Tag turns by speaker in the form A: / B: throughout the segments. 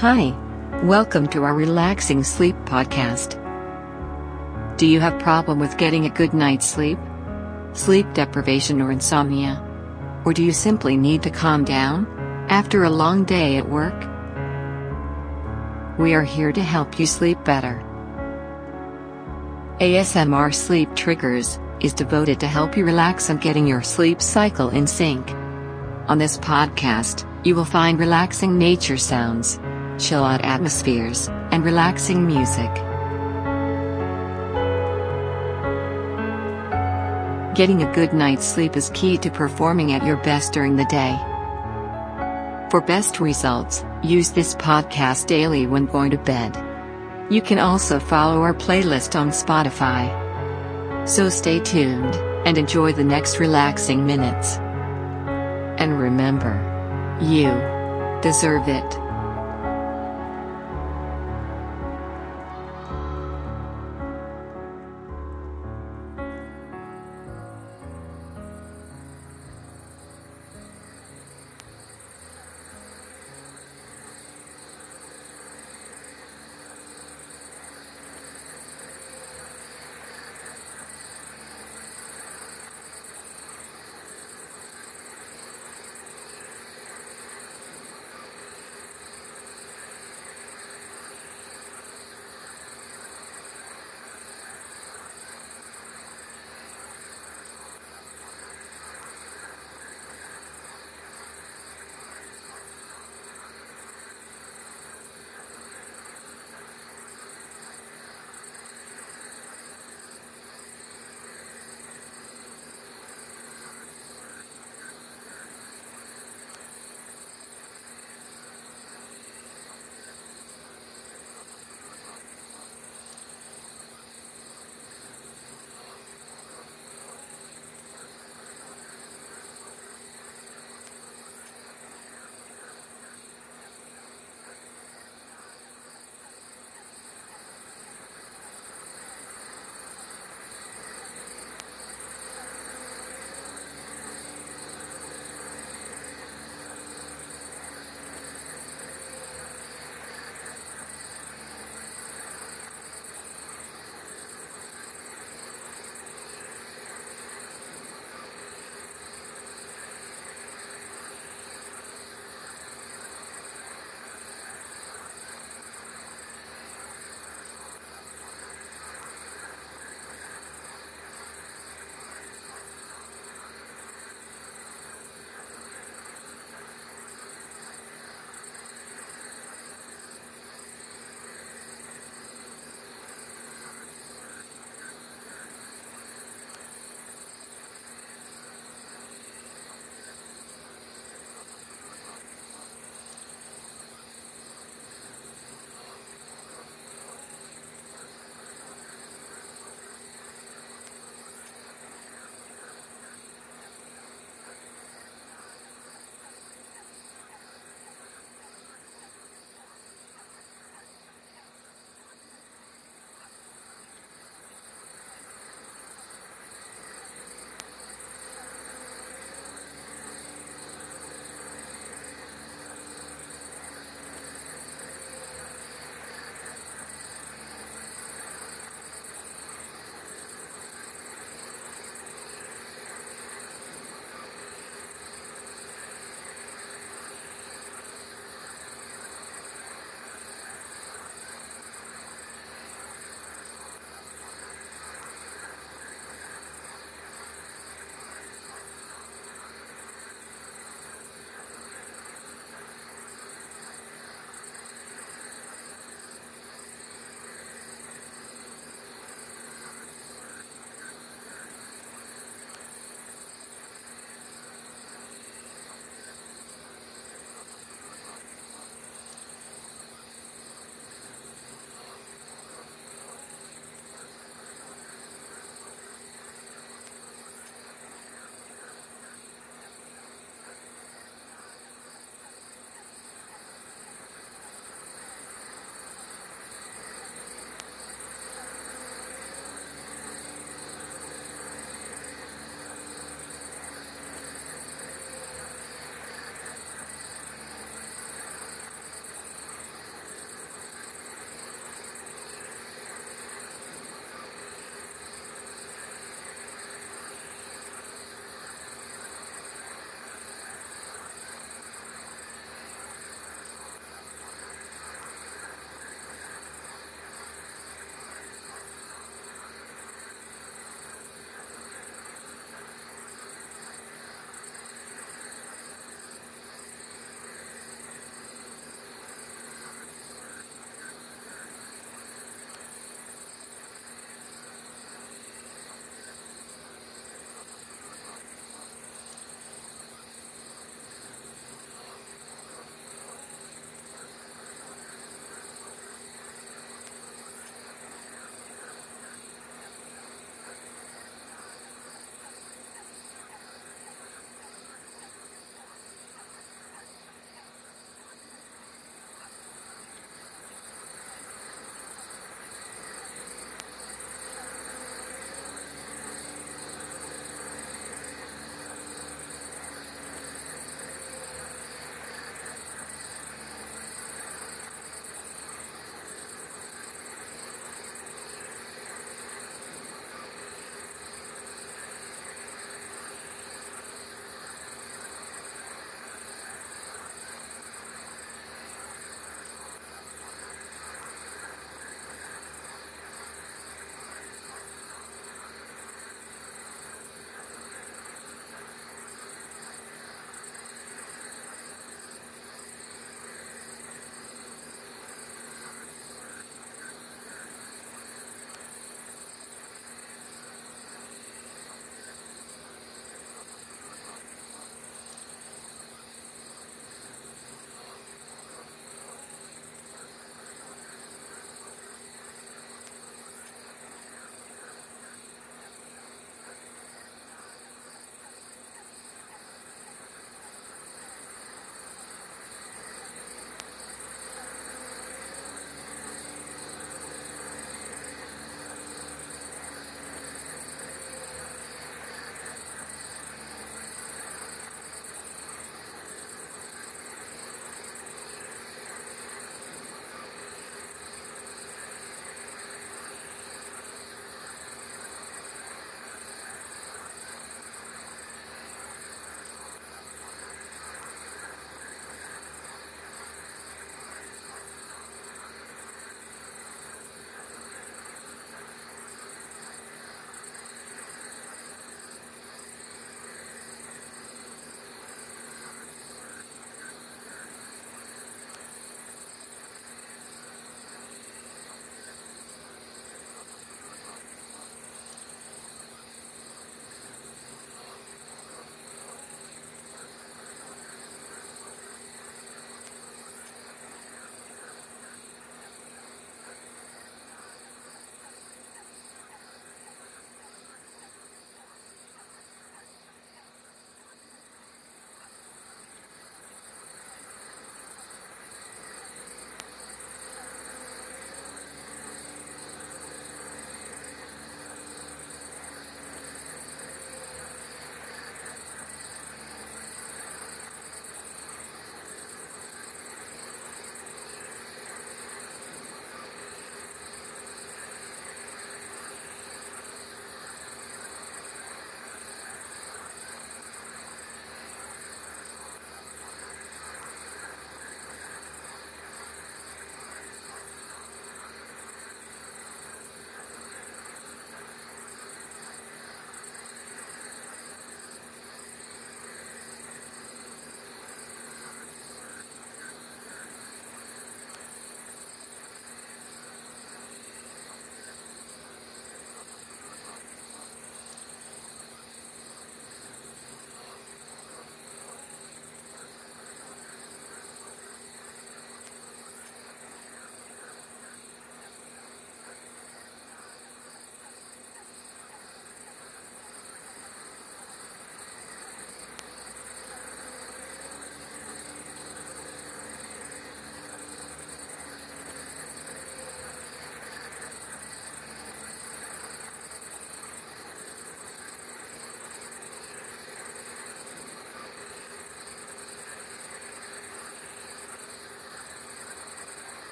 A: Hi, welcome to our Relaxing Sleep podcast. Do you have problem with getting a good night's sleep? Sleep deprivation or insomnia? Or do you simply need to calm down after a long day at work? We are here to help you sleep better. ASMR Sleep Triggers is devoted to help you relax and getting your sleep cycle in sync. On this podcast, you will find relaxing nature sounds, chill-out atmospheres, and relaxing music. Getting a good night's sleep is key to performing at your best during the day. For best results, use this podcast daily when going to bed. You can also follow our playlist on Spotify. So stay tuned and enjoy the next relaxing minutes. And remember, you deserve it.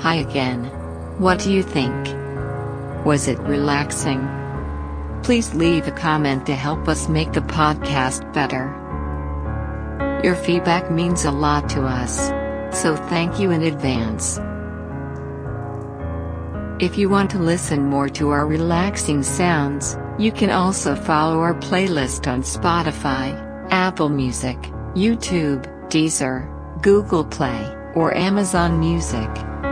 A: Hi again. What do you think? Was it relaxing? Please leave a comment to help us make the podcast better. Your feedback means a lot to us, so thank you in advance. If you want to listen more to our relaxing sounds, you can also follow our playlist on Spotify, Apple Music, YouTube, Deezer, Google Play, or Amazon Music.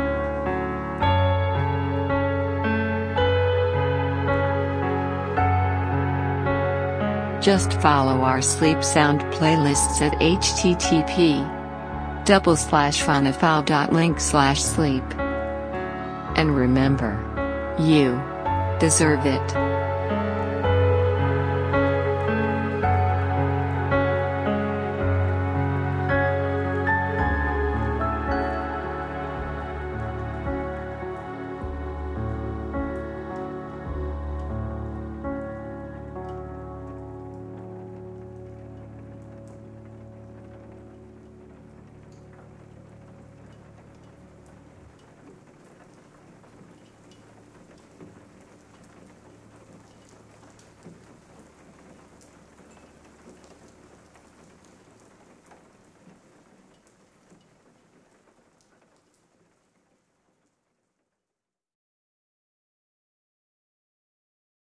A: Just follow our sleep sound playlists at http://funafile.link/sleep. And remember, you deserve it.